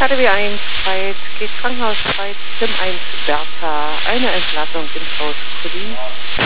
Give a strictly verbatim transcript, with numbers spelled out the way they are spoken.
K D W eins, Streit, geht Krankenhausstreit, Tim eins, Bertha, eine Entladung im Haus Kullin.